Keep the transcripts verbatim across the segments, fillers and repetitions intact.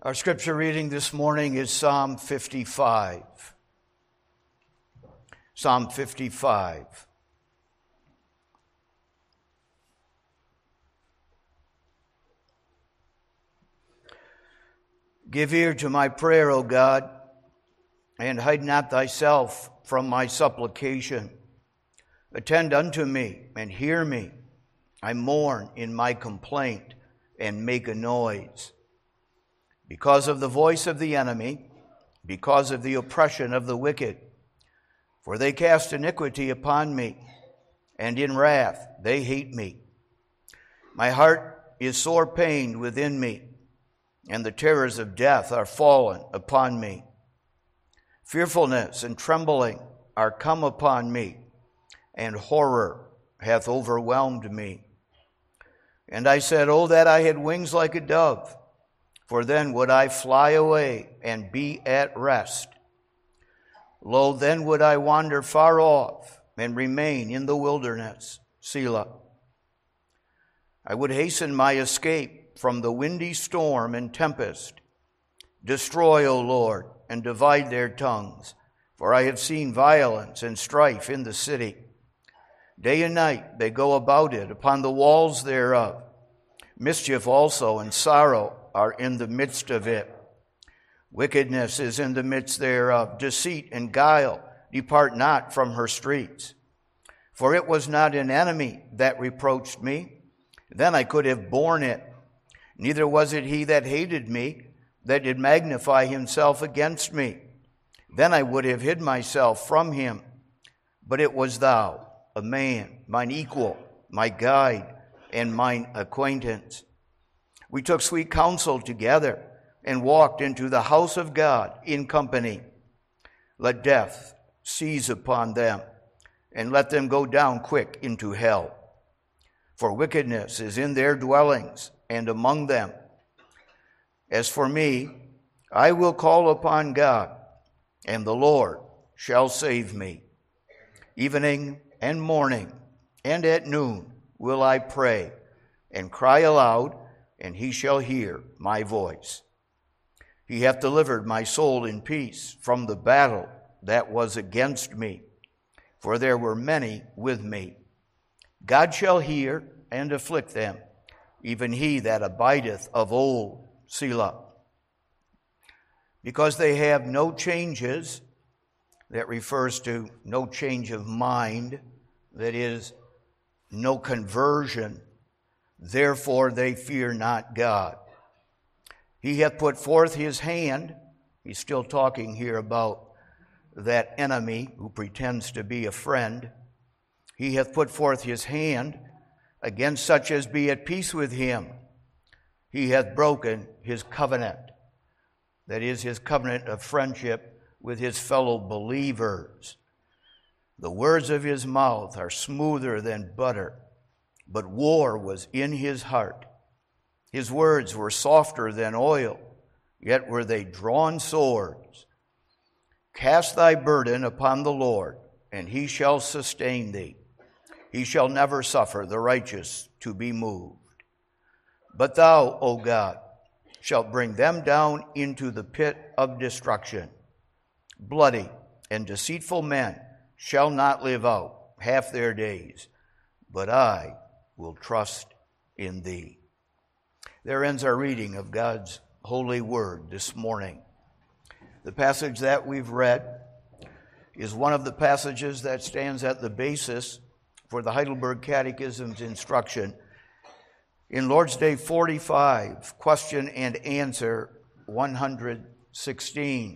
Our scripture reading this morning is Psalm fifty-five. Psalm fifty-five. Give ear to my prayer, O God, and hide not thyself from my supplication. Attend unto me and hear me. I mourn in my complaint and make a noise. Because of the voice of the enemy, because of the oppression of the wicked. For they cast iniquity upon me, and in wrath they hate me. My heart is sore pained within me, and the terrors of death are fallen upon me. Fearfulness and trembling are come upon me, and horror hath overwhelmed me. And I said, Oh, that I had wings like a dove, for then would I fly away and be at rest. Lo, then would I wander far off and remain in the wilderness. Selah. I would hasten my escape from the windy storm and tempest. Destroy, O Lord, and divide their tongues, for I have seen violence and strife in the city. Day and night they go about it upon the walls thereof. Mischief also and sorrow are in the midst of it. Wickedness is in the midst thereof. Deceit and guile depart not from her streets. For it was not an enemy that reproached me, then I could have borne it. Neither was it he that hated me, that did magnify himself against me. Then I would have hid myself from him. But it was thou, a man, mine equal, my guide, and mine acquaintance. We took sweet counsel together, and walked into the house of God in company. Let death seize upon them, and let them go down quick into hell. For wickedness is in their dwellings, and among them. As for me, I will call upon God, and the Lord shall save me. Evening and morning, and at noon will I pray, and cry aloud, and he shall hear my voice. He hath delivered my soul in peace from the battle that was against me, for there were many with me. God shall hear and afflict them, even he that abideth of old. Selah. Because they have no changes, that refers to no change of mind, that is, no conversion. Therefore they fear not God. He hath put forth his hand. He's still talking here about that enemy who pretends to be a friend. He hath put forth his hand against such as be at peace with him. He hath broken his covenant. That is, his covenant of friendship with his fellow believers. The words of his mouth are smoother than butter, but war was in his heart. His words were softer than oil, yet were they drawn swords. Cast thy burden upon the Lord, and he shall sustain thee. He shall never suffer the righteous to be moved. But thou, O God, shalt bring them down into the pit of destruction. Bloody and deceitful men shall not live out half their days, but I will trust in thee. There ends our reading of God's holy word this morning. The passage that we've read is one of the passages that stands at the basis for the Heidelberg Catechism's instruction in Lord's Day forty-five, question and answer one hundred sixteen.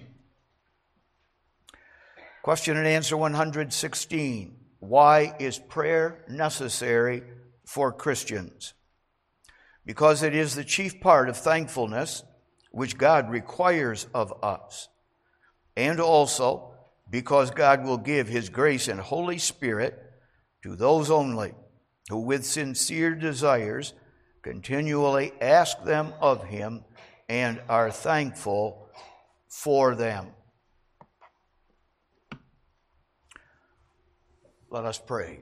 Question and answer one hundred sixteen. Why is prayer necessary for Christians? Because it is the chief part of thankfulness which God requires of us, and also because God will give his grace and Holy Spirit to those only who with sincere desires continually ask them of him and are thankful for them. Let us pray.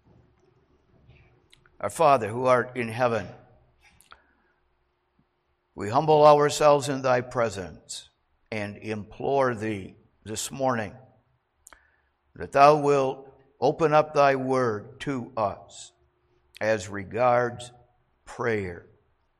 Our Father, who art in heaven, We humble ourselves in thy presence and implore thee this morning that thou wilt open up thy word to us as regards prayer.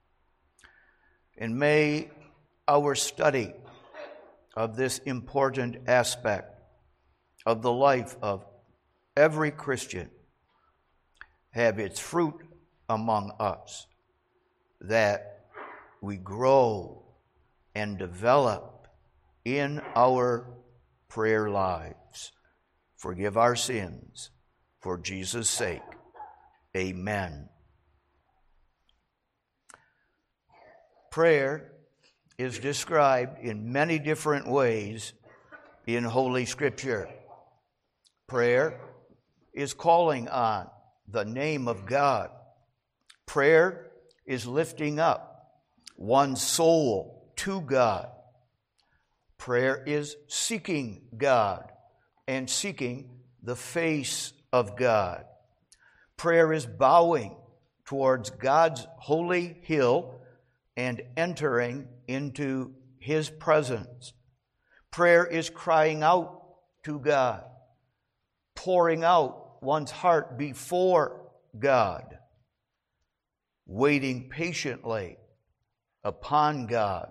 And may our study of this important aspect of the life of every Christian have its fruit among us, that we grow and develop in our prayer lives. Forgive our sins for Jesus' sake. Amen. Prayer is described in many different ways in Holy Scripture. Prayer is calling on the name of God. Prayer is lifting up one's soul to God. Prayer is seeking God and seeking the face of God. Prayer is bowing towards God's holy hill and entering into His presence. Prayer is crying out to God, pouring out one's heart before God, waiting patiently upon God.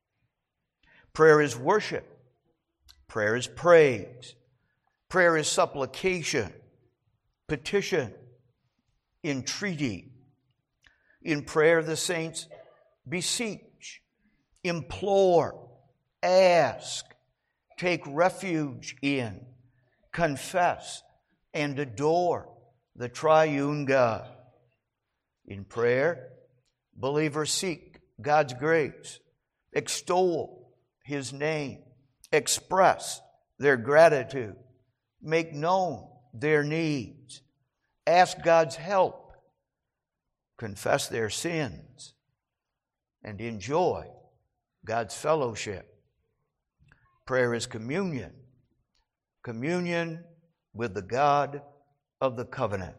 Prayer is worship. Prayer is praise. Prayer is supplication, petition, entreaty. In prayer, the saints beseech, implore, ask, take refuge in, confess, and adore the triune God. In prayer, believers seek God's grace, extol His name, express their gratitude, make known their needs, ask God's help, confess their sins, and enjoy God's fellowship. Prayer is communion, communion with the God of the covenant.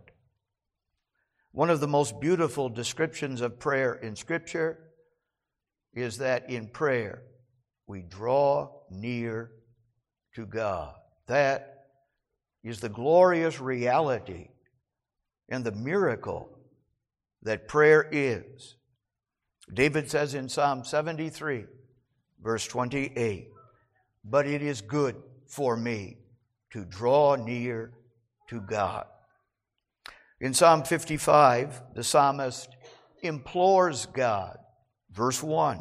One of the most beautiful descriptions of prayer in Scripture is that in prayer we draw near to God. That is the glorious reality and the miracle that prayer is. David says in Psalm seventy-three, verse twenty-eight, "But it is good for me to draw near to God." In Psalm fifty-five, the psalmist implores God. Verse one,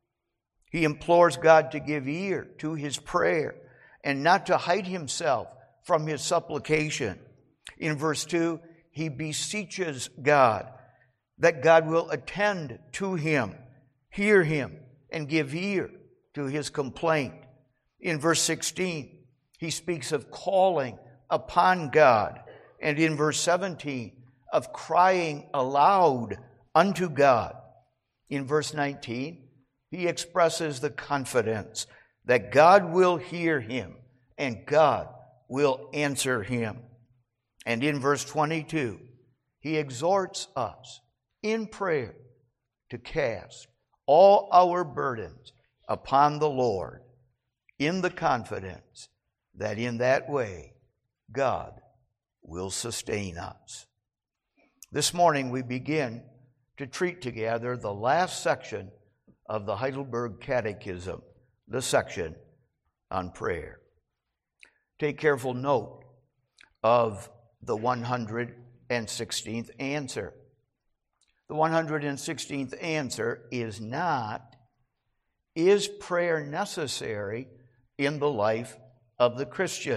he implores God to give ear to his prayer and not to hide himself from his supplication. In verse two, he beseeches God that God will attend to him, hear him, and give ear to his complaint. In verse sixteen, he speaks of calling upon God. And in verse seventeen, of crying aloud unto God. In verse nineteen, he expresses the confidence that God will hear him and God will answer him. And in verse twenty-two, he exhorts us in prayer to cast all our burdens upon the Lord in the confidence that in that way God will sustain us. This morning we begin to treat together the last section of the Heidelberg Catechism, the section on prayer. Take careful note of the one hundred sixteenth answer. The one hundred sixteenth answer is not, is prayer necessary in the life of the Christian?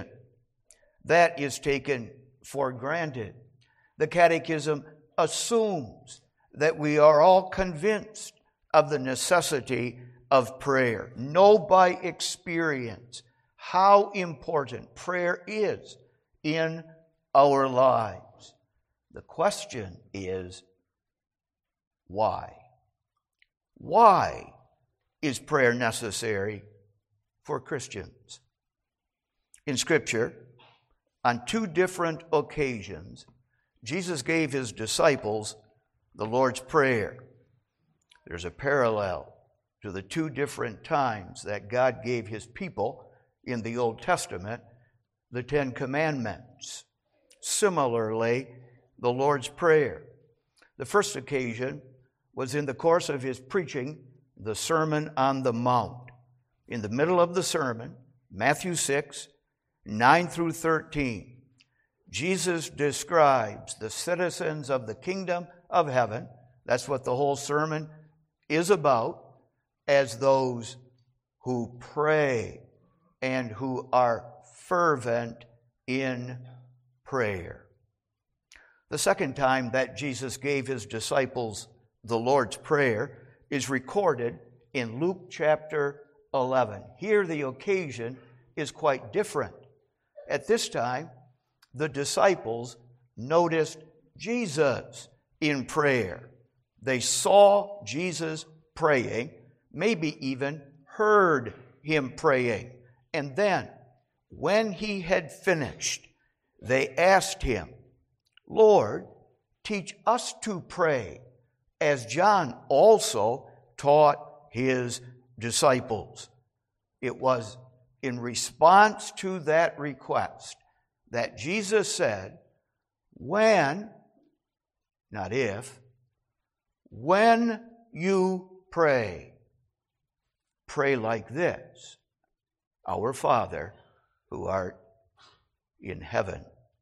That is taken for granted. The Catechism assumes that we are all convinced of the necessity of prayer, know by experience how important prayer is in our lives. The question is, why? Why is prayer necessary for Christians? In Scripture, on two different occasions, Jesus gave his disciples the Lord's Prayer. There's a parallel to the two different times that God gave his people in the Old Testament the Ten Commandments. Similarly, the Lord's Prayer. The first occasion was in the course of his preaching the Sermon on the Mount. In the middle of the sermon, Matthew six, nine through thirteen, Jesus describes the citizens of the kingdom of heaven, that's what the whole sermon is about, as those who pray and who are fervent in prayer. The second time that Jesus gave his disciples the Lord's Prayer is recorded in Luke chapter eleven. Here the occasion is quite different. At this time, the disciples noticed Jesus in prayer. They saw Jesus praying, maybe even heard him praying. And then, when he had finished, they asked him, "Lord, teach us to pray, as John also taught his disciples." It was in response to that request that Jesus said, when, not if, when you pray, pray like this: Our Father, who art in heaven.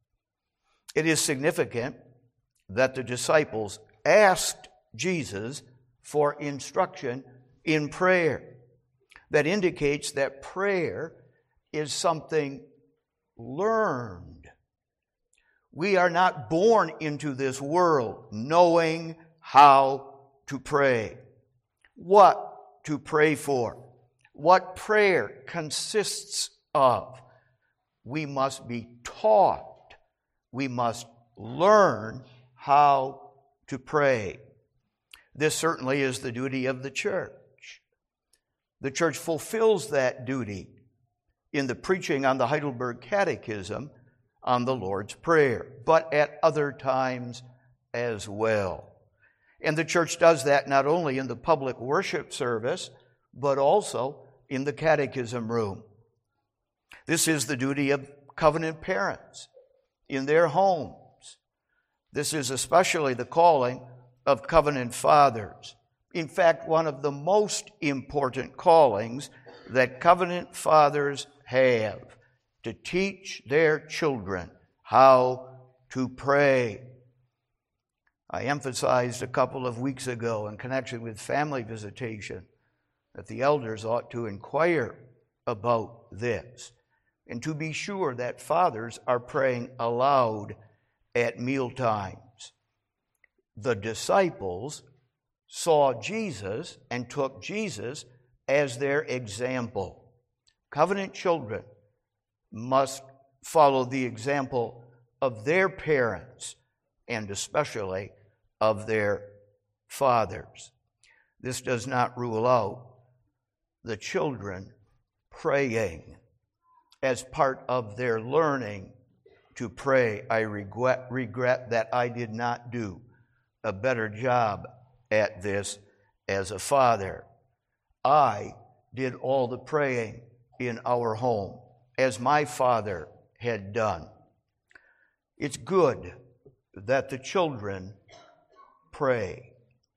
It is significant that the disciples asked Jesus for instruction in prayer. That indicates that prayer is something learned. We are not born into this world knowing how to pray, what to pray for, what prayer consists of. We must be taught. We must learn how to pray. This certainly is the duty of the church. The church fulfills that duty in the preaching on the Heidelberg Catechism on the Lord's Prayer, but at other times as well. And the church does that not only in the public worship service, but also in the catechism room. This is the duty of covenant parents in their homes. This is especially the calling of covenant fathers. In fact, one of the most important callings that covenant fathers have, to teach their children how to pray. I emphasized a couple of weeks ago in connection with family visitation that the elders ought to inquire about this and to be sure that fathers are praying aloud at meal times. The disciples saw Jesus and took Jesus as their example. Covenant children must follow the example of their parents and especially of their fathers. This does not rule out the children praying as part of their learning to pray. I regret, regret that I did not do a better job at this as a father. I did all the praying in our home as my father had done. It's good that the children pray,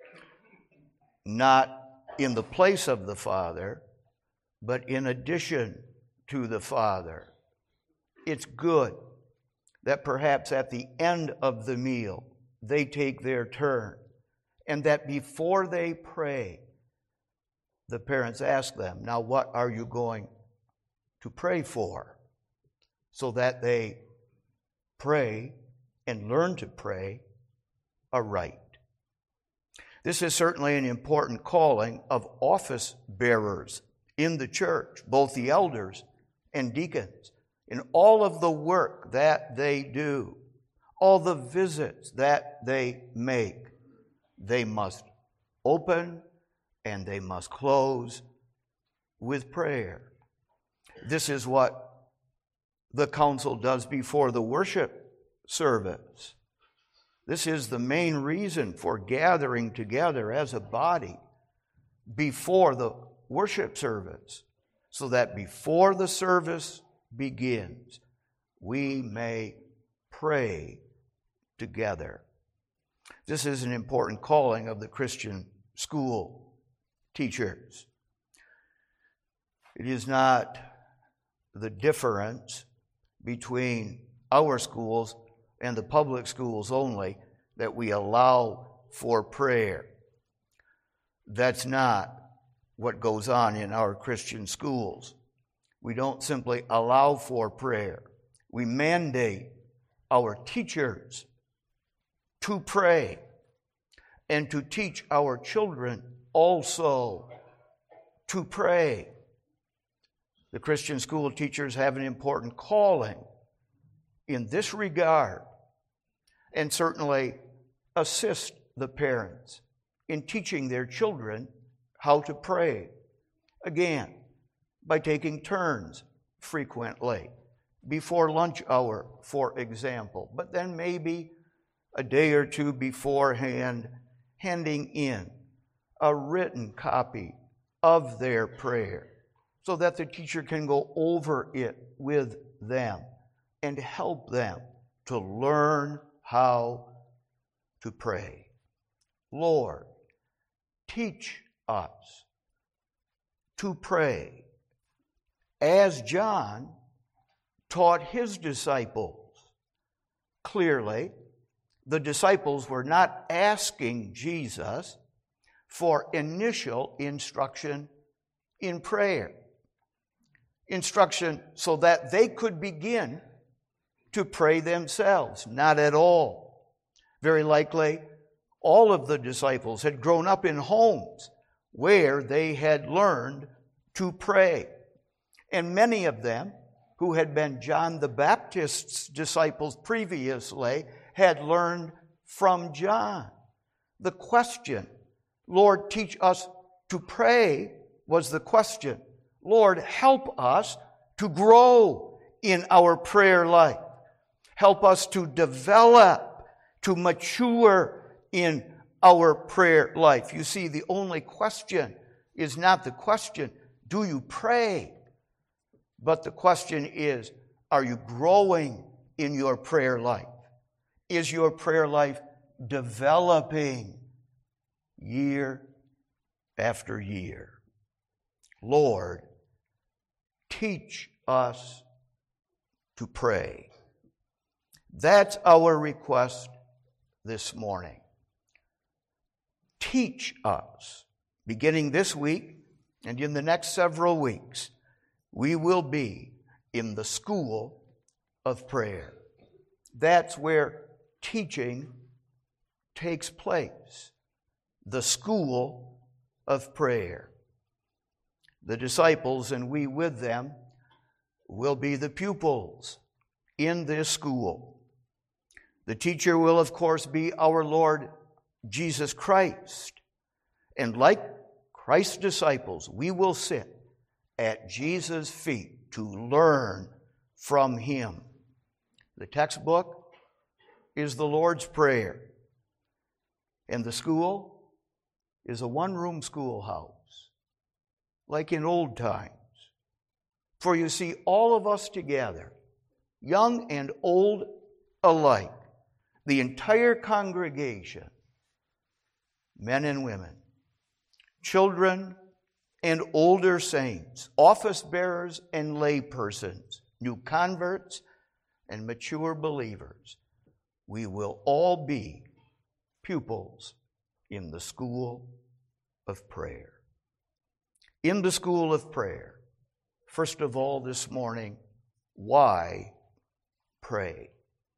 not in the place of the father, but in addition to the father. It's good that perhaps at the end of the meal they take their turn, and that before they pray, the parents ask them, "Now what are you going to pray for?" So that they pray and learn to pray aright. This is certainly an important calling of office bearers in the church, both the elders and deacons, in all of the work that they do, all the visits that they make. They must open and they must close with prayer. This is what the council does before the worship service. This is the main reason for gathering together as a body. before the worship service, so that before the service begins, we may pray together. This is an important calling of the Christian school teachers. It is not the difference between our schools and the public schools only that we allow for prayer. That's not what goes on in our Christian schools. We don't simply allow for prayer. We mandate our teachers to pray and to teach our children also to pray. The Christian school teachers have an important calling in this regard, and certainly assist the parents in teaching their children how to pray. Again, by taking turns frequently, before lunch hour, for example, but then maybe a day or two beforehand, handing in a written copy of their prayer so that the teacher can go over it with them and help them to learn how to pray. Lord, teach us to pray as John taught his disciples. Clearly, the disciples were not asking Jesus for initial instruction in prayer. Instruction so that they could begin to pray themselves. Not at all. Very likely, all of the disciples had grown up in homes where they had learned to pray. And many of them, who had been John the Baptist's disciples previously, had learned from John. The question, Lord, teach us to pray, was the question. Lord, help us to grow in our prayer life. Help us to develop, to mature in our prayer life. You see, the only question is not the question, do you pray? But the question is, are you growing in your prayer life? Is your prayer life developing year after year? Lord, teach us to pray. That's our request this morning. Teach us. Beginning this week and in the next several weeks, we will be in the school of prayer. That's where teaching takes place. The school of prayer. The disciples, and we with them, will be the pupils in this school. The teacher will, of course, be our Lord Jesus Christ. And like Christ's disciples, we will sit at Jesus' feet to learn from Him. The textbook is the Lord's Prayer. And the school is a one-room schoolhouse, like in old times. For you see, all of us together, young and old alike, the entire congregation, men and women, children and older saints, office bearers and lay persons, new converts and mature believers, we will all be pupils in the school of prayer. In the school of prayer, first of all this morning, why pray?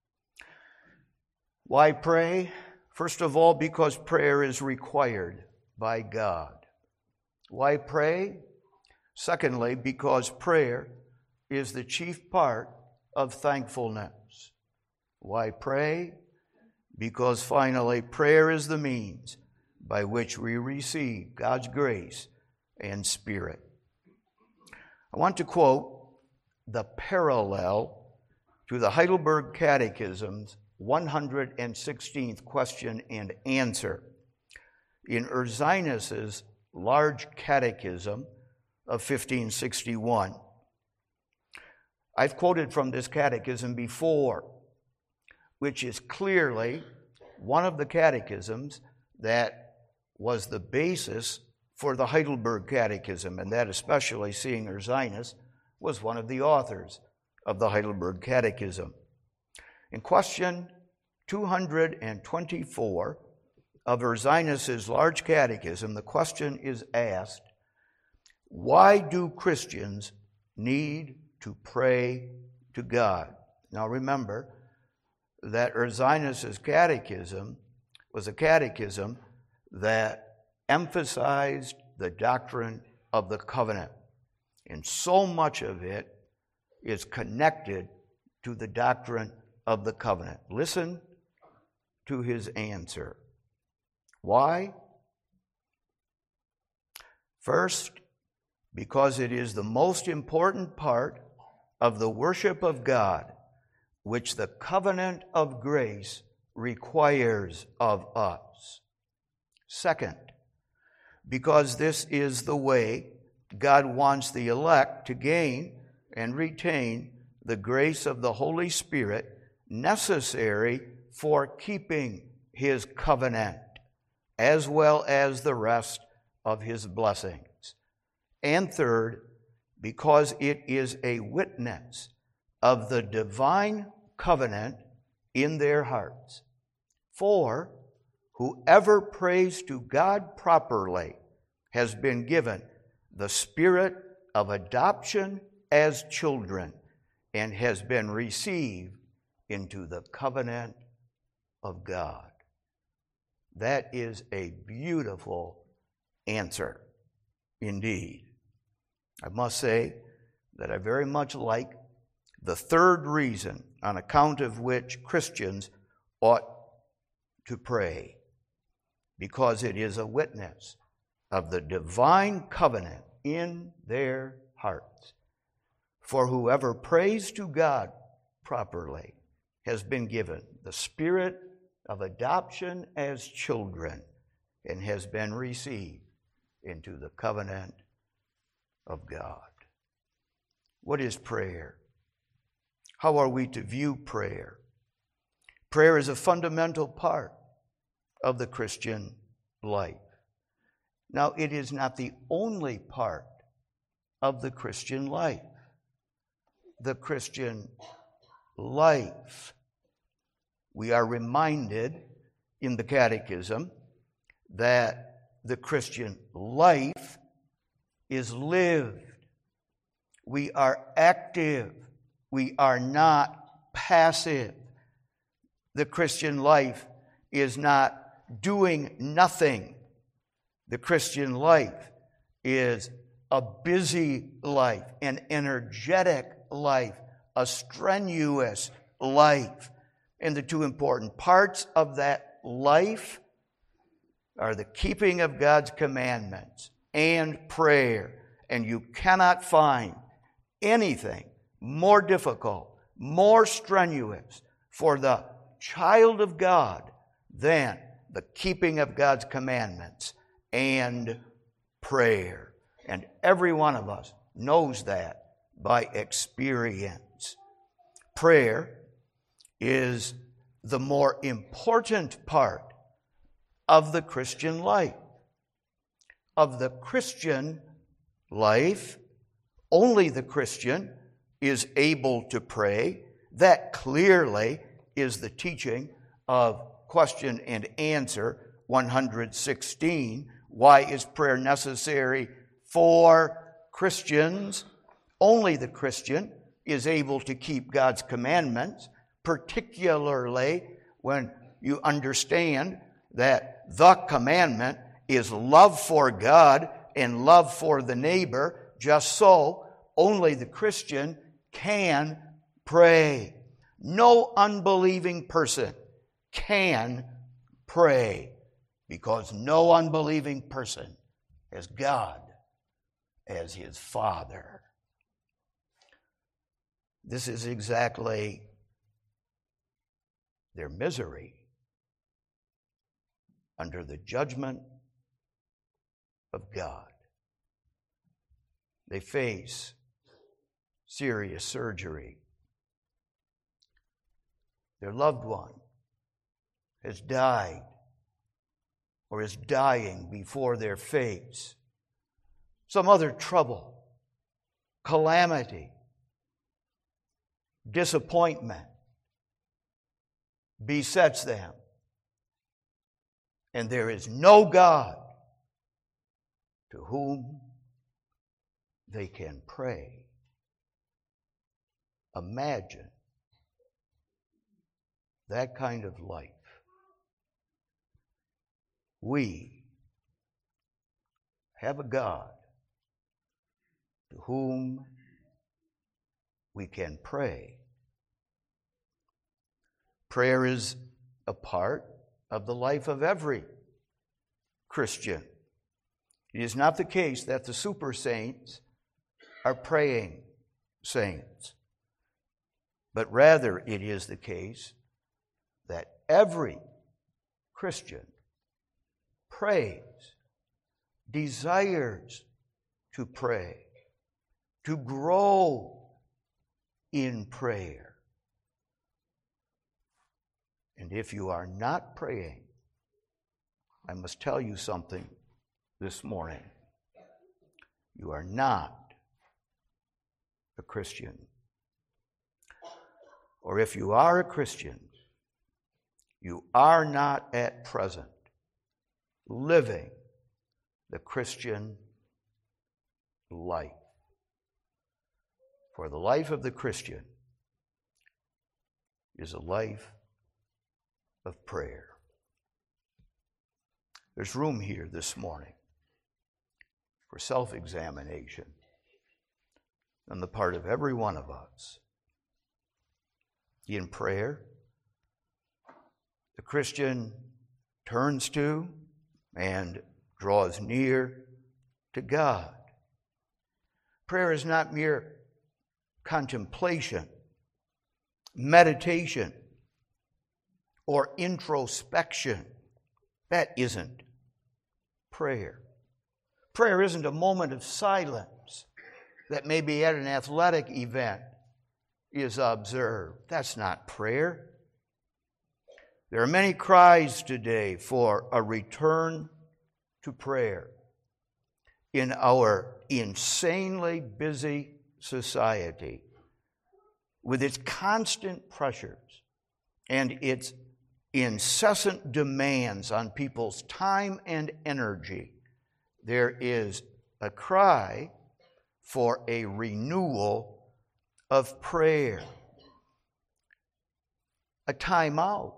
Why pray? First of all, because prayer is required by God. Why pray? Secondly, because prayer is the chief part of thankfulness. Why pray? Because finally, prayer is the means by which we receive God's grace and Spirit. I want to quote the parallel to the Heidelberg Catechism's one hundred sixteenth question and answer in Ursinus's Large Catechism of fifteen sixty-one. I've quoted from this catechism before, which is clearly one of the catechisms that was the basis for the Heidelberg Catechism, and that especially seeing Ursinus was one of the authors of the Heidelberg Catechism. In question two hundred twenty-four of Ursinus's Large Catechism, the question is asked, why do Christians need to pray to God? Now remember that Ursinus's catechism was a catechism that emphasized the doctrine of the covenant, and so much of it is connected to the doctrine of the covenant. Listen to his answer. Why? First, because it is the most important part of the worship of God, which the covenant of grace requires of us. Second, because this is the way God wants the elect to gain and retain the grace of the Holy Spirit necessary for keeping his covenant, as well as the rest of his blessings. And third, because it is a witness of the divine covenant in their hearts. For whoever prays to God properly has been given the spirit of adoption as children and has been received into the covenant of God. That is a beautiful answer indeed. I must say that I very much like the third reason on account of which Christians ought to pray, because it is a witness of the divine covenant in their hearts. For whoever prays to God properly has been given the spirit of adoption as children and has been received into the covenant of God. What is prayer? How are we to view prayer? Prayer is a fundamental part of the Christian life. Now, it is not the only part of the Christian life. The Christian life, we are reminded in the Catechism that the Christian life is lived. We are active. We are not passive. The Christian life is not doing nothing. The Christian life is a busy life, an energetic life, a strenuous life. And the two important parts of that life are the keeping of God's commandments and prayer. And you cannot find anything more difficult, more strenuous for the child of God than the keeping of God's commandments and prayer. And every one of us knows that by experience. Prayer is the more important part of the Christian life. Of the Christian life, only the Christian is able to pray. That clearly is the teaching of question and answer one hundred sixteen. Why is prayer necessary for Christians? Only the Christian is able to keep God's commandments, particularly when you understand that the commandment is love for God and love for the neighbor. Just so, only the Christian can pray. No unbelieving person can pray, because no unbelieving person has God as his Father. This is exactly their misery under the judgment of God. They face serious surgery. Their loved one has died or is dying before their face. Some other trouble, calamity, disappointment besets them. And there is no God to whom they can pray. Imagine that kind of life. We have a God to whom we can pray. Prayer is a part of the life of every Christian. It is not the case that the super saints are praying saints, but rather it is the case that every Christian prays, desires to pray, to grow in prayer. And if you are not praying, I must tell you something this morning. You are not a Christian. Or if you are a Christian, you are not at present living the Christian life. For the life of the Christian is a life of prayer. There's room here this morning for self-examination on the part of every one of us. In prayer, the Christian turns to and draws near to God. Prayer is not mere contemplation, meditation, or introspection. That isn't prayer. Prayer isn't a moment of silence that maybe at an athletic event is observed. That's not prayer. There are many cries today for a return to prayer in our insanely busy society with its constant pressures and its incessant demands on people's time and energy. There is a cry for a renewal of prayer, a time out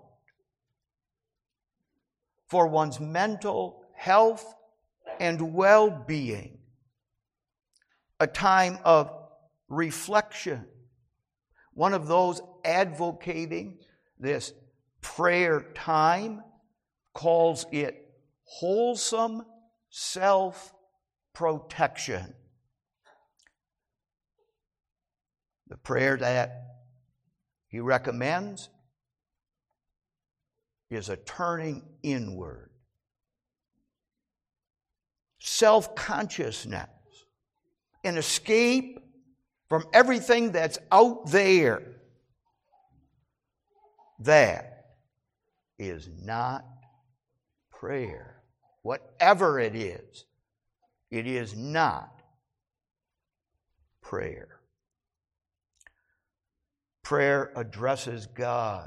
for one's mental health and well-being, a time of reflection. One of those advocating this prayer time calls it wholesome self-protection. The prayer that he recommends is a turning inward. Self-consciousness, an escape from everything that's out there. That is not prayer. Whatever it is, it is not prayer. Prayer addresses God.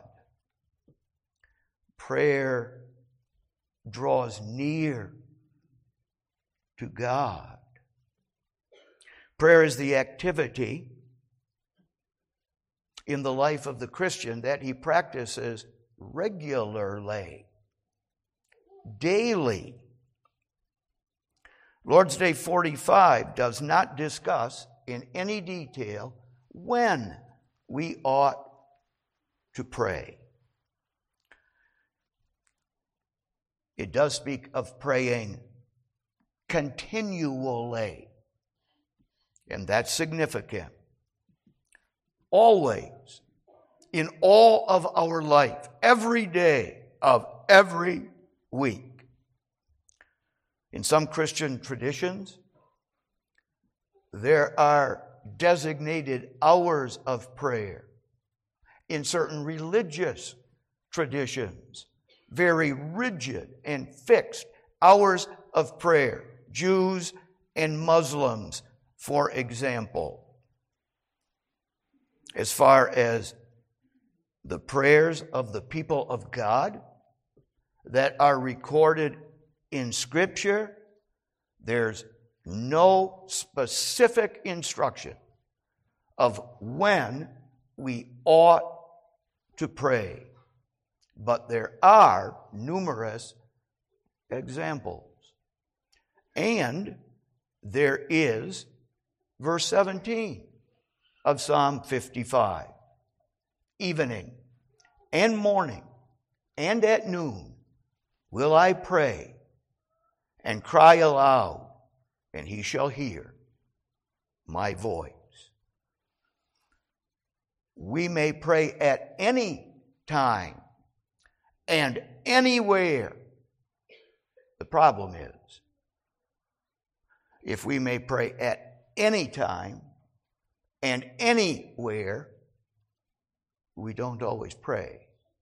Prayer draws near to God. Prayer is the activity in the life of the Christian that he practices regularly, daily. Lord's Day forty-five does not discuss in any detail when we ought to pray. It does speak of praying continually, and that's significant. Always, in all of our life, every day of every week. In some Christian traditions, there are designated hours of prayer. In certain religious traditions, very rigid and fixed hours of prayer. Jews and Muslims, for example. As far as the prayers of the people of God that are recorded in Scripture, there's no specific instruction of when we ought to pray. But there are numerous examples. And there is verse seventeen of Psalm fifty-five. Evening and morning and at noon will I pray and cry aloud, and he shall hear my voice. We may pray at any time and anywhere. The problem is, if we may pray at any time and anywhere, we don't always pray.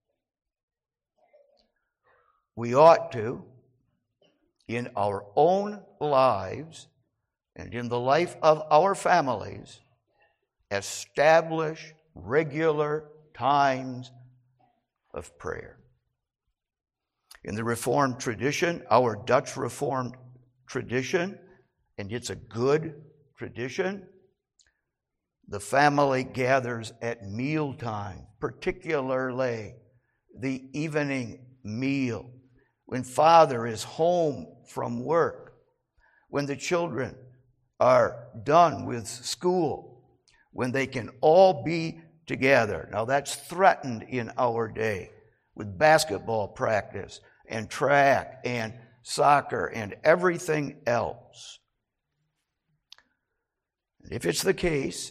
We ought to, in our own lives and in the life of our families, establish regular times of prayer. In the Reformed tradition, our Dutch Reformed tradition, and it's a good tradition, the family gathers at mealtime, particularly the evening meal, when father is home from work, when the children are done with school, when they can all be together. Now that's threatened in our day with basketball practice and track and soccer and everything else. And if it's the case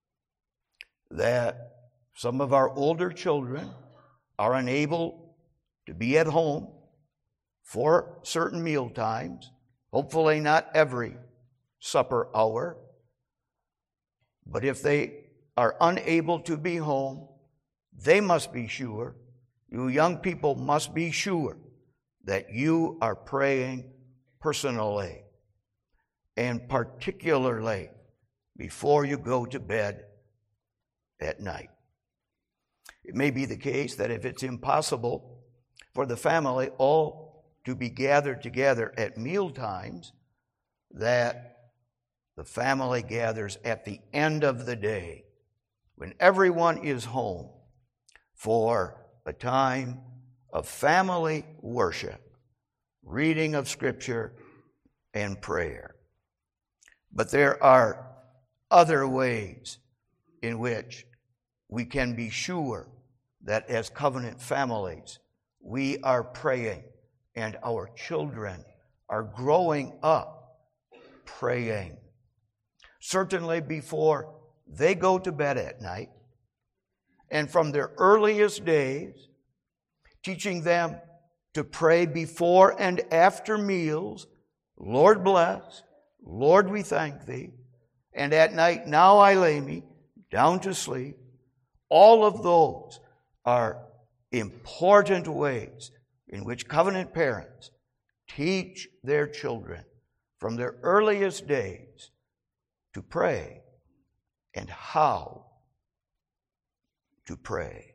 that some of our older children are unable to be at home for certain meal times, hopefully not every supper hour, but if they are unable to be home, they must be sure, you young people must be sure that you are praying personally and particularly before you go to bed at night. It may be the case that if it's impossible for the family all to be gathered together at meal times, that the family gathers at the end of the day when everyone is home for a time of family worship, reading of Scripture, and prayer. But there are other ways in which we can be sure that as covenant families, we are praying and our children are growing up praying. Certainly before they go to bed at night, and from their earliest days, teaching them to pray before and after meals, Lord bless, Lord we thank thee, and at night, now I lay me down to sleep. All of those are important ways in which covenant parents teach their children from their earliest days to pray and how to pray.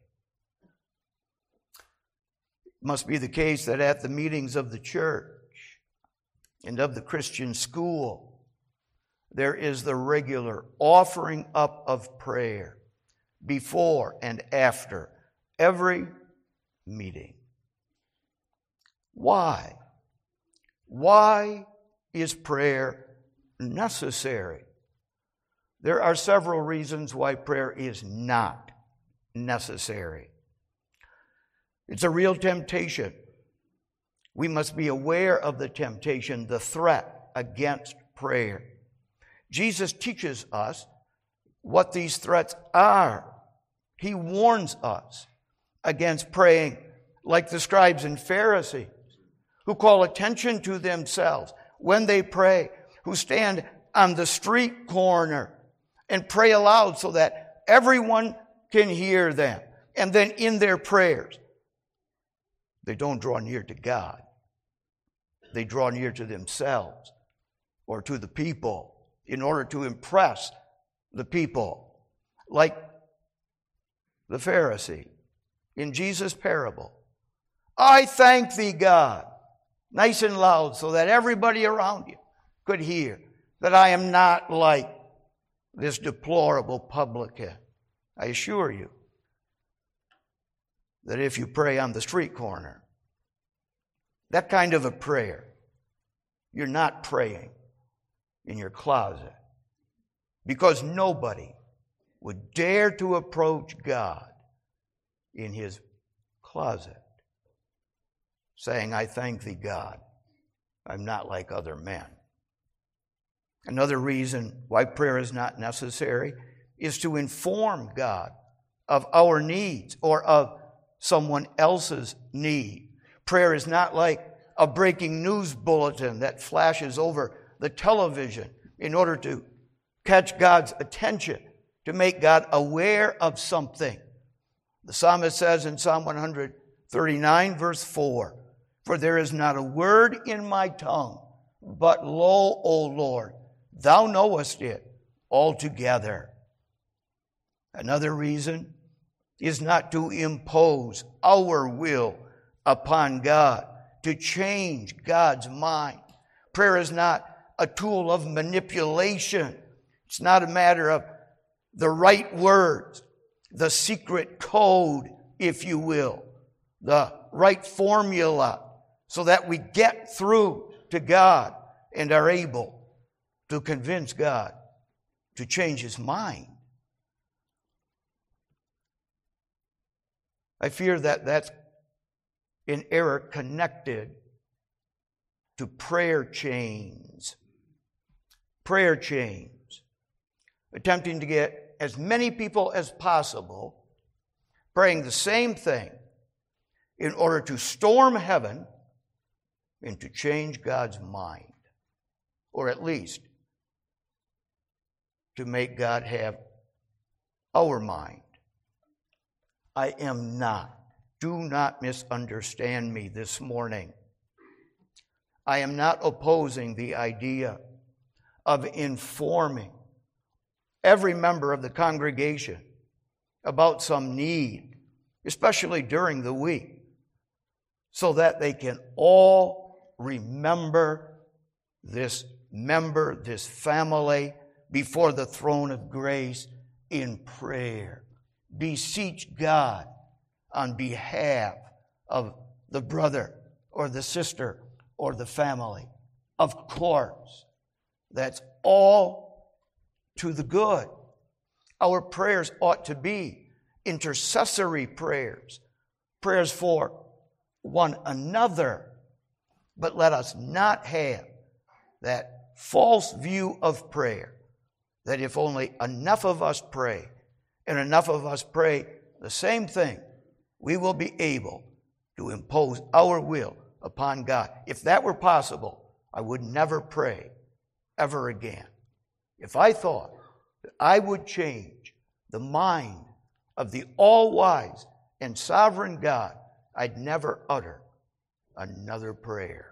It must be the case that at the meetings of the church and of the Christian school, there is the regular offering up of prayer before and after every meeting. Why? Why is prayer necessary? There are several reasons why prayer is not necessary. It's a real temptation. We must be aware of the temptation, the threat against prayer. Jesus teaches us what these threats are. He warns us against praying like the scribes and Pharisees, who call attention to themselves when they pray, who stand on the street corner and pray aloud so that everyone can hear them. And then in their prayers, they don't draw near to God. They draw near to themselves or to the people in order to impress the people. Like the Pharisee in Jesus' parable. I thank thee, God, nice and loud so that everybody around you could hear that I am not like this deplorable publican. I assure you that if you pray on the street corner, that kind of a prayer, you're not praying in your closet, because nobody would dare to approach God in his closet saying, I thank thee, God, I'm not like other men. Another reason why prayer is not necessary is to inform God of our needs or of someone else's need. Prayer is not like a breaking news bulletin that flashes over the television in order to catch God's attention, to make God aware of something. The psalmist says in Psalm one thirty-nine, verse four, for there is not a word in my tongue, but lo, O Lord, thou knowest it altogether. Another reason is not to impose our will upon God, to change God's mind. Prayer is not a tool of manipulation. It's not a matter of the right words, the secret code, if you will, the right formula, so that we get through to God and are able to convince God to change his mind. I fear that that's an error connected to prayer chains. Prayer chains. Attempting to get as many people as possible praying the same thing in order to storm heaven and to change God's mind. Or at least to make God have our mind. I am not. Do not misunderstand me this morning. I am not opposing the idea of informing every member of the congregation about some need, especially during the week, so that they can all remember this member, this family, before the throne of grace in prayer. Beseech God on behalf of the brother or the sister or the family. Of course, that's all to the good. Our prayers ought to be intercessory prayers, prayers for one another. But let us not have that false view of prayer, that if only enough of us pray, and enough of us pray the same thing, we will be able to impose our will upon God. If that were possible, I would never pray ever again. If I thought that I would change the mind of the all-wise and sovereign God, I'd never utter another prayer.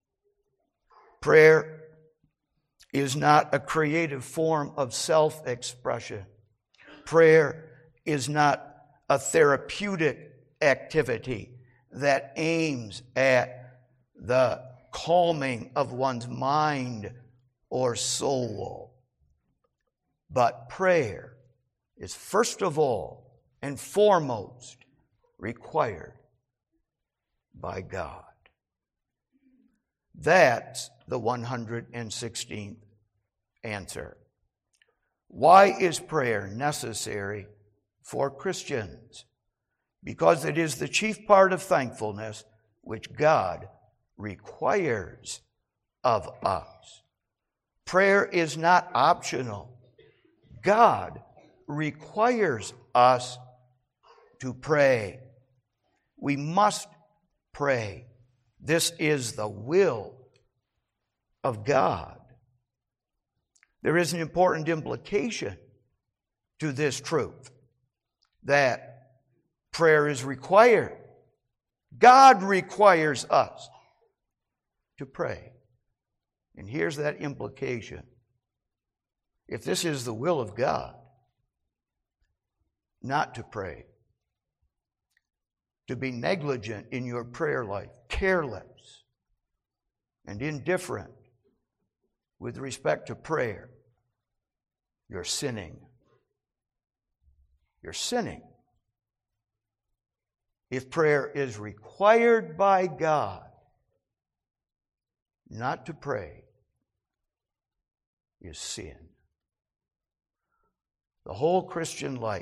Prayer is not a creative form of self-expression. Prayer is not a therapeutic activity that aims at the calming of one's mind or soul. But prayer is first of all and foremost required by God. That's the one hundred sixteenth answer. Why is prayer necessary for Christians? Because it is the chief part of thankfulness which God requires of us. Prayer is not optional. God requires us to pray. We must pray. This is the will of God. There is an important implication to this truth, that prayer is required. God requires us to pray. And here's that implication. If this is the will of God, not to pray, to be negligent in your prayer life, careless and indifferent with respect to prayer, you're sinning. You're sinning. If prayer is required by God, not to pray is sin. The whole Christian life,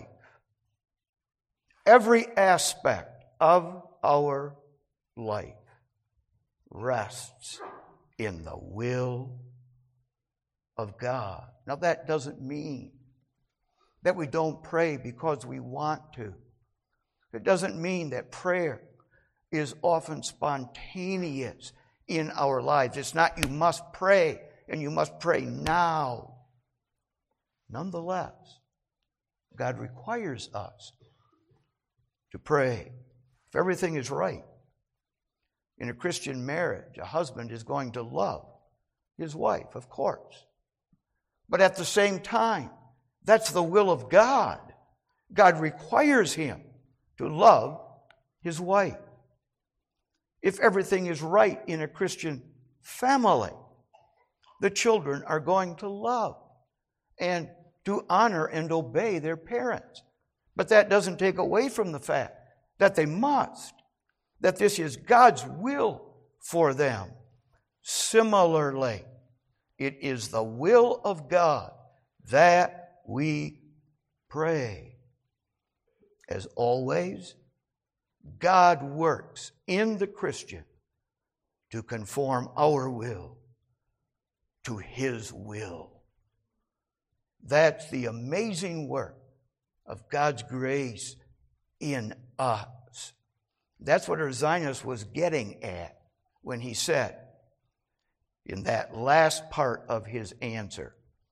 every aspect of our life rests in the will of God. Now, that doesn't mean that we don't pray because we want to. It doesn't mean that prayer is often spontaneous in our lives. It's not you must pray and you must pray now. Nonetheless, God requires us to pray. If everything is right in a Christian marriage, a husband is going to love his wife, of course. But at the same time, that's the will of God. God requires him to love his wife. If everything is right in a Christian family, the children are going to love and to honor and obey their parents. But that doesn't take away from the fact that they must, that this is God's will for them. Similarly, it is the will of God that we pray. As always, God works in the Christian to conform our will to His will. That's the amazing work of God's grace in us. That's what Ursinus was getting at when he said, in that last part of his answer,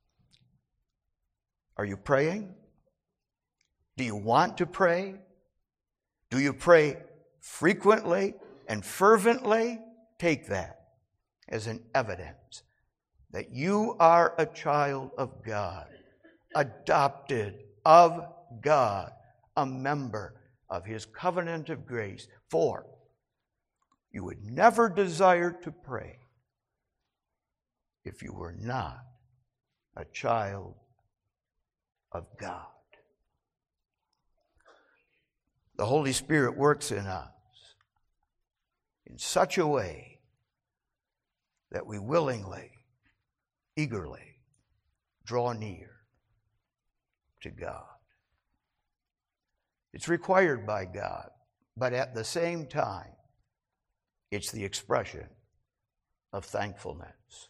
are you praying? Do you want to pray? Do you pray frequently and fervently? Take that as an evidence that you are a child of God, adopted of God, a member of His covenant of grace. For you would never desire to pray if you were not a child of God. The Holy Spirit works in us in such a way that we willingly, eagerly draw near to God. It's required by God, but at the same time, it's the expression of thankfulness.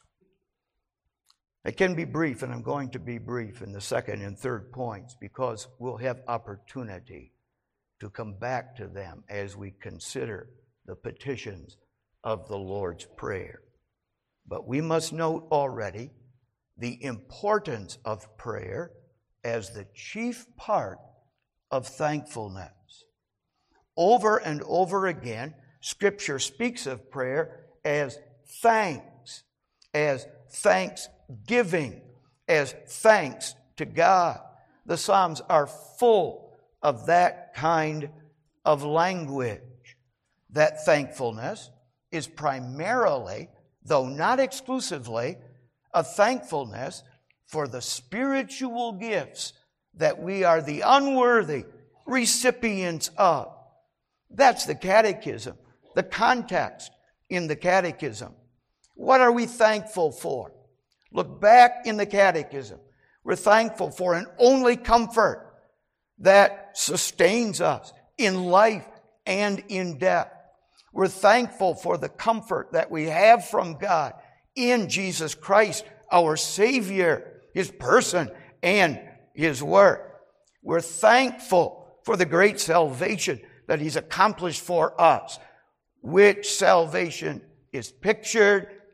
I can be brief, and I'm going to be brief in the second and third points because we'll have opportunity to come back to them as we consider the petitions of the Lord's Prayer. But we must note already the importance of prayer as the chief part of thankfulness. Over and over again, Scripture speaks of prayer as thanks, as thanksgiving, as thanks to God. The Psalms are full of that kind of language. That thankfulness is primarily, though not exclusively, a thankfulness for the spiritual gifts that we are the unworthy recipients of. That's the catechism, the context in the catechism. What are we thankful for? Look back in the catechism. We're thankful for an only comfort that sustains us in life and in death. We're thankful for the comfort that we have from God in Jesus Christ, our Savior, His person and His work. We're thankful for the great salvation that He's accomplished for us, which salvation is pictured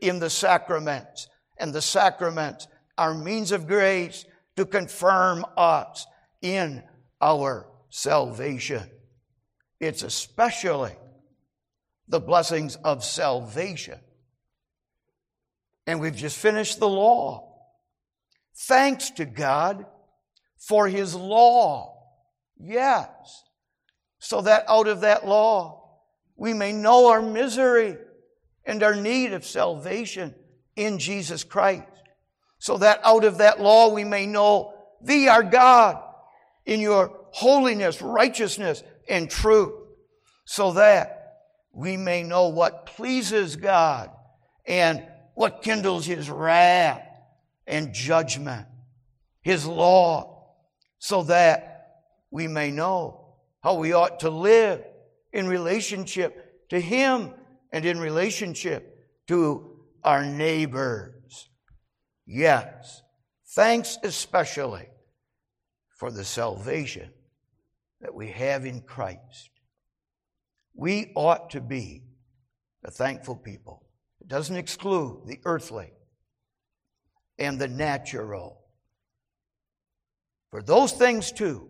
in the sacraments, and the sacraments are means of grace to confirm us in our salvation. It's especially the blessings of salvation. And we've just finished the law. Thanks to God for His law. Yes. So that out of that law, we may know our misery and our need of salvation in Jesus Christ. So that out of that law, we may know Thee, our God, in Your holiness, righteousness, and truth. So that we may know what pleases God and what kindles His wrath and judgment, His law, so that we may know how we ought to live in relationship to Him and in relationship to our neighbors. Yes, thanks especially for the salvation that we have in Christ. We ought to be a thankful people. It doesn't exclude the earthly and the natural. For those things too,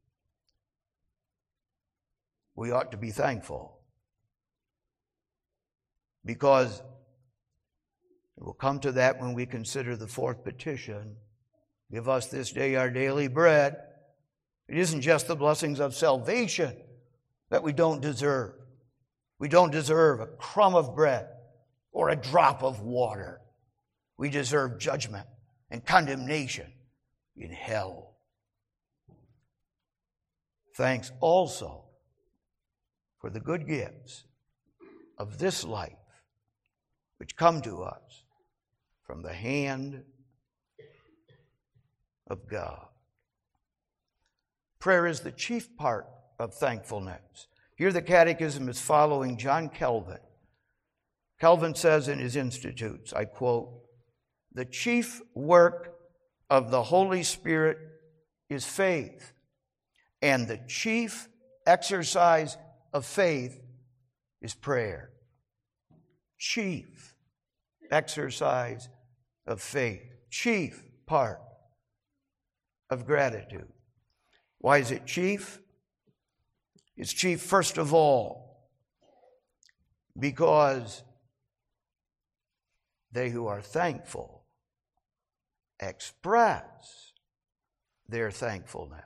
we ought to be thankful. Because we'll come to that when we consider the fourth petition. Give us this day our daily bread. It isn't just the blessings of salvation that we don't deserve. We don't deserve a crumb of bread or a drop of water. We deserve judgment and condemnation in hell. Thanks also for the good gifts of this life which come to us from the hand of God. Prayer is the chief part of thankfulness. Here the Catechism is following John Calvin. Calvin says in his Institutes, I quote, "The chief work of the Holy Spirit is faith, and the chief exercise of faith is prayer." Chief exercise of faith. Chief part of gratitude. Why is it chief? It's chief first of all because they who are thankful express their thankfulness.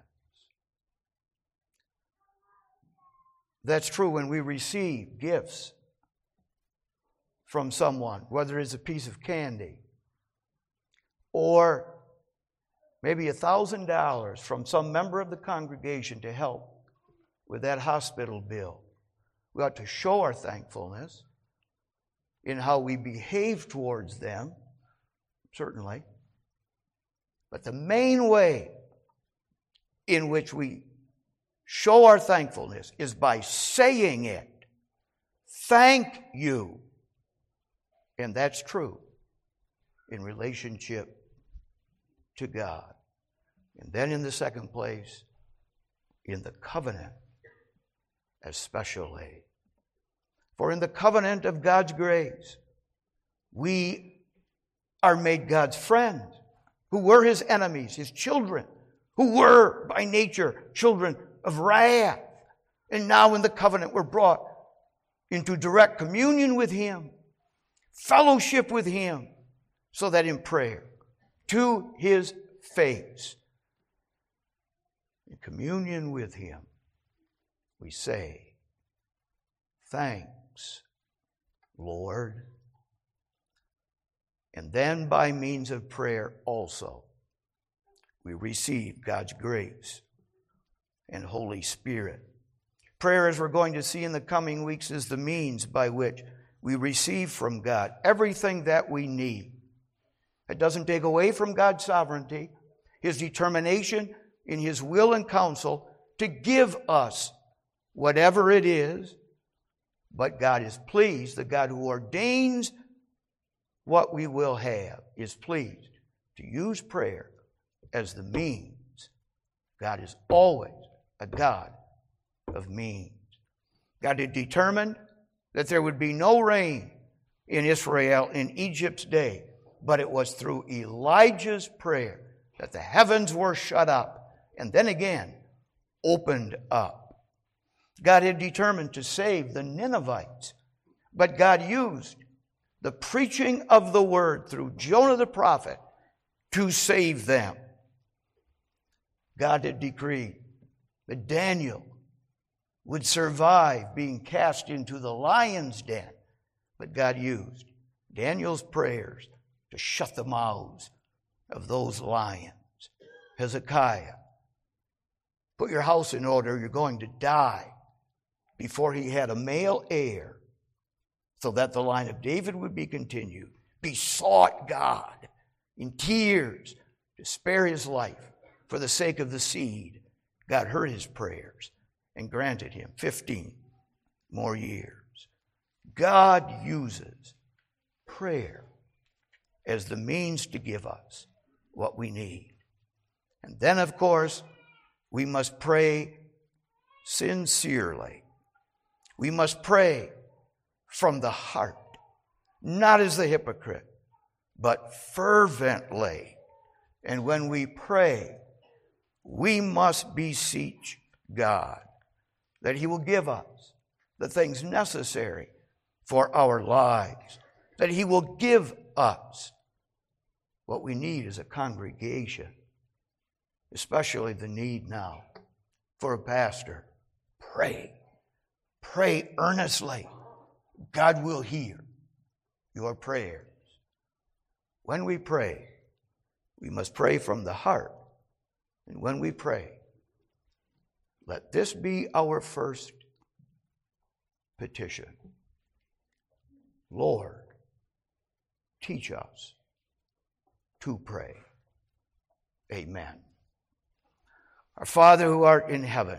That's true when we receive gifts from someone, whether it's a piece of candy or maybe a thousand dollars from some member of the congregation to help with that hospital bill. We ought to show our thankfulness in how we behave towards them, certainly. But the main way in which we show our thankfulness is by saying it. Thank you. And that's true in relationship to God. And then in the second place, in the covenant especially. For in the covenant of God's grace, we are made God's friends, who were His enemies, His children, who were by nature children of wrath. And now in the covenant we're brought into direct communion with Him, fellowship with Him, so that in prayer, to His face, in communion with Him, we say, "Thanks, Lord." And then by means of prayer also, we receive God's grace and Holy Spirit. Prayer, as we're going to see in the coming weeks, is the means by which we receive from God everything that we need. It doesn't take away from God's sovereignty, His determination in His will and counsel to give us whatever it is, but God is pleased, the God who ordains what we will have is pleased to use prayer as the means. God is always a God of means. God had determined that there would be no rain in Israel in Egypt's day, but it was through Elijah's prayer that the heavens were shut up and then again opened up. God had determined to save the Ninevites, but God used the preaching of the word through Jonah the prophet to save them. God had decreed that Daniel would survive being cast into the lion's den, but God used Daniel's prayers to shut the mouths of those lions. Hezekiah, put your house in order, you're going to die, before he had a male heir, so that the line of David would be continued, besought God in tears to spare his life for the sake of the seed. God heard his prayers and granted him fifteen more years. God uses prayer as the means to give us what we need. And then, of course, we must pray sincerely. We must pray from the heart, not as the hypocrite, but fervently. And when we pray, we must beseech God that he will give us the things necessary for our lives, that he will give us what we need as a congregation, especially the need now for a pastor. Pray. Pray earnestly. God will hear your prayers. When we pray, we must pray from the heart. And when we pray, let this be our first petition. Lord, teach us to pray. Amen. Our Father who art in heaven,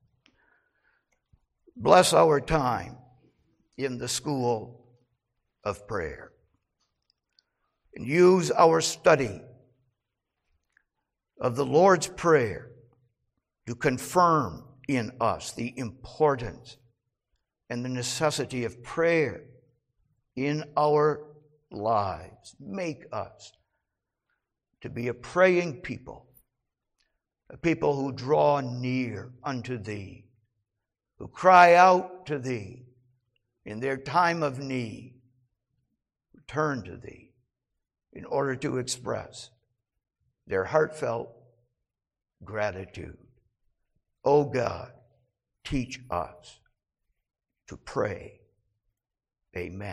bless our time in the school of prayer. And use our study of the Lord's Prayer to confirm in us the importance and the necessity of prayer in our lives. Make us to be a praying people, a people who draw near unto thee, who cry out to thee in their time of need, who turn to thee in order to express their heartfelt gratitude. O God, teach us to pray. Amen.